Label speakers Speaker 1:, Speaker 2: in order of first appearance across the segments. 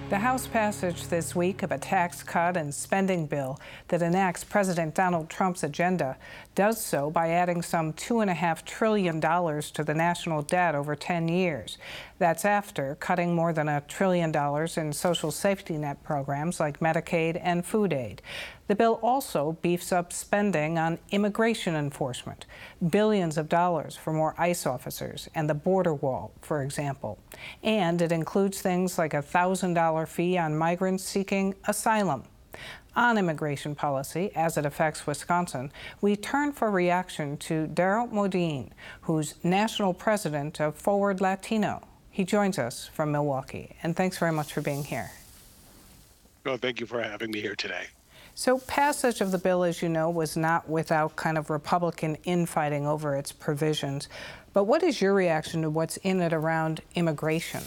Speaker 1: The House passage this week of a tax cut and spending bill that enacts President Donald Trump's agenda does so by adding some $2.5 trillion to the national debt over 10 years. That's after cutting more than $1 trillion in social safety net programs like Medicaid and food aid. The bill also beefs up spending on immigration enforcement, billions of dollars for more ICE officers and the border wall, for example. And it includes things like a $1,000 fee on migrants seeking asylum. On immigration policy, as it affects Wisconsin, we turn for reaction to Daryl Modine, who's national president of Forward Latino. He joins us from Milwaukee, and thanks very much for being here.
Speaker 2: Well, thank you for having me here today.
Speaker 1: So passage of the bill, as you know, was not without kind of Republican infighting over its provisions. But what is your reaction to what's in it around immigration?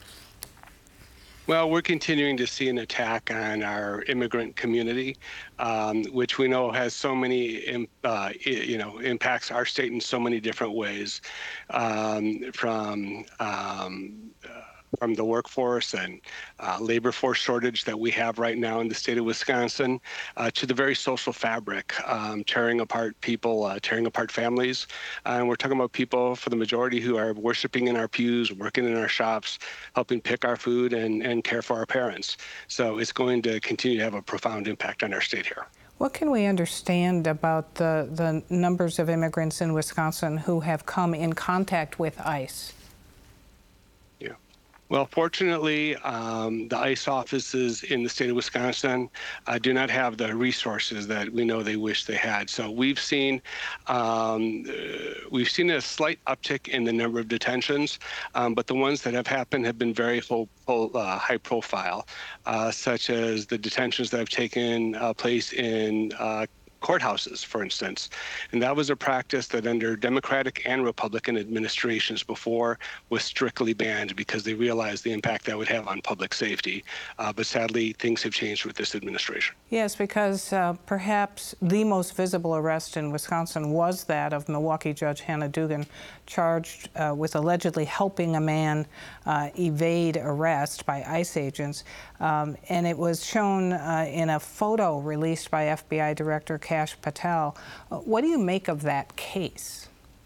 Speaker 2: Well, we're continuing to see an attack on our immigrant community, which we know has so many, impacts our state in so many different ways, from the workforce and labor force shortage that we have right now in the state of Wisconsin, to the very social fabric, tearing apart people, tearing apart families. And we're talking about people, for the majority, who are worshiping in our pews, working in our shops, helping pick our food and care for our parents. So it's going to continue to have a profound impact on our state here.
Speaker 1: What can we understand about the numbers of immigrants in Wisconsin who have come in contact with ICE?
Speaker 2: Well, fortunately, the ICE offices in the state of Wisconsin do not have the resources that we know they wish they had. So we've seen a slight uptick in the number of detentions, but the ones that have happened have been very high profile, such as the detentions that have taken place in courthouses, for instance. And that was a practice that under Democratic and Republican administrations before was strictly banned because they realized the impact that would have on public safety. But sadly, things have changed with this administration.
Speaker 1: Yes, because perhaps the most visible arrest in Wisconsin was that of Milwaukee Judge Hannah Dugan, charged with allegedly helping a man evade arrest by ICE agents. And it was shown in a photo released by FBI Director Kash Patel. What do you make of that case?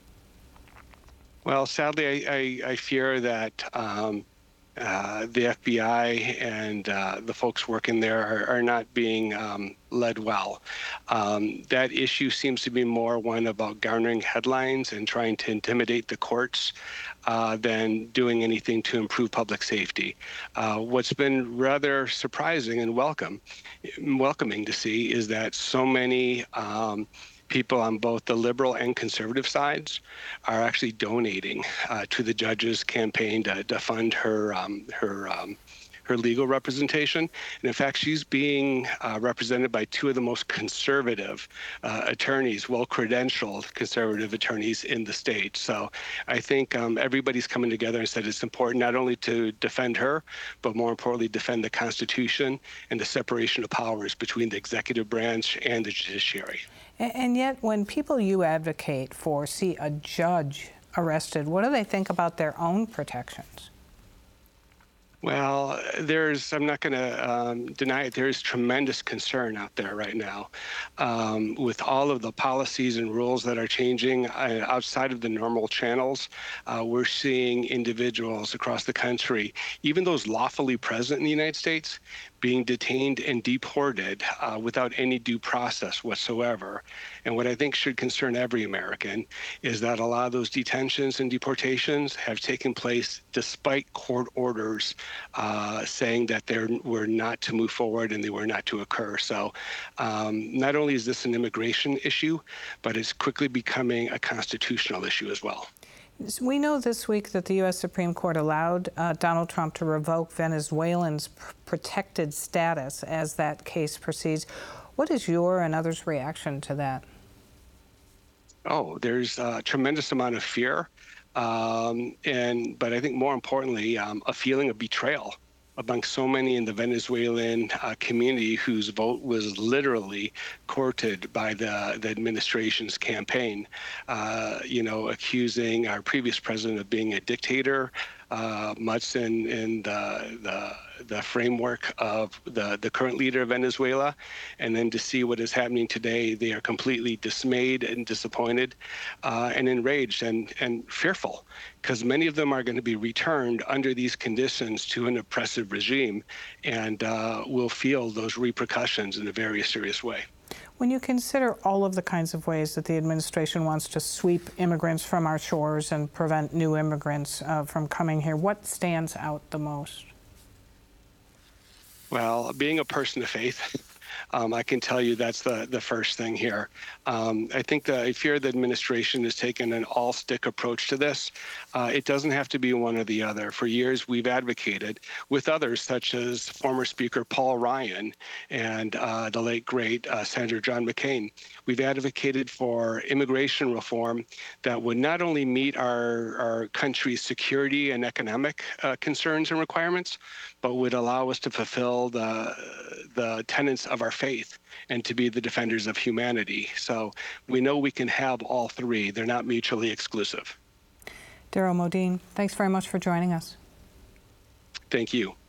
Speaker 2: Well, sadly, I fear that the FBI and the folks working there are not being led well. That issue seems to be more one about garnering headlines and trying to intimidate the courts than doing anything to improve public safety. What's been rather surprising and welcoming to see is that so many people on both the liberal and conservative sides are actually donating to the judge's campaign to fund her legal representation. And in fact, she's being represented by two of the most conservative attorneys, well-credentialed conservative attorneys in the state. So I think everybody's coming together and said it's important not only to defend her, but more importantly, defend the Constitution and the separation of powers between the executive branch and the judiciary.
Speaker 1: And yet, when people you advocate for see a judge arrested, what do they think about their own protections?
Speaker 2: Well, I'm not going to deny it, there is tremendous concern out there right now with all of the policies and rules that are changing outside of the normal channels. We're seeing individuals across the country, even those lawfully present in the United States, being detained and deported without any due process whatsoever. And what I think should concern every American is that a lot of those detentions and deportations have taken place despite court orders saying that they were not to move forward and they were not to occur. So not only is this an immigration issue, but it's quickly becoming a constitutional issue as well.
Speaker 1: We know this week that the U.S. Supreme Court allowed Donald Trump to revoke Venezuelans' protected status as that case proceeds. What is your and others' reaction to that?
Speaker 2: Oh, there's a tremendous amount of fear, but I think more importantly, a feeling of betrayal among so many in the Venezuelan community whose vote was literally courted by the administration's campaign, accusing our previous president of being a dictator, much in the framework of the current leader of Venezuela, and then to see what is happening today, they are completely dismayed and disappointed and enraged and fearful, because many of them are going to be returned under these conditions to an oppressive regime, and will feel those repercussions in a very serious way.
Speaker 1: When you consider all of the kinds of ways that the administration wants to sweep immigrants from our shores and prevent new immigrants from coming here, what stands out the most?
Speaker 2: Well, being a person of faith, I can tell you that's the first thing here. I fear the administration has taken an all-stick approach to this. It doesn't have to be one or the other. For years, we've advocated with others, such as former Speaker Paul Ryan and the late, great Senator John McCain. We've advocated for immigration reform that would not only meet our country's security and economic concerns and requirements, but would allow us to fulfill the tenets of our faith and to be the defenders of humanity. So we know we can have all three. They're not mutually exclusive.
Speaker 1: Daryl Modine, thanks very much for joining us.
Speaker 2: Thank you.